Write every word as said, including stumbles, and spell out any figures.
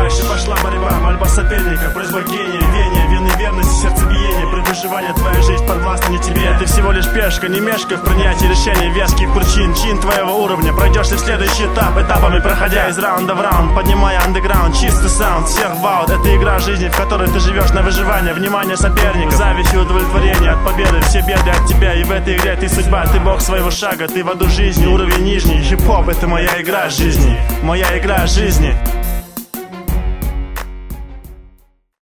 Дальше пошла борьба, мольба соперника, просьба гения, вене, вины верности, сердцебиение. При выживании твоя жизнь подвластна не тебе. Ты всего лишь пешка, не мешка в принятии решений веских причин. Чин твоего уровня, пройдешь ты в следующий этап, этапами проходя из раунда в раунд, поднимая андеграунд, чистый саунд, всех ваут. Это игра жизни, в которой ты живешь на выживание, внимание соперников, зависть и удовлетворение от победы. Все беды от тебя, и в этой игре ты судьба, ты бог своего шага, ты в аду жизни, уровень нижний. Хип-хоп — это моя игра жизни, моя игра жизни.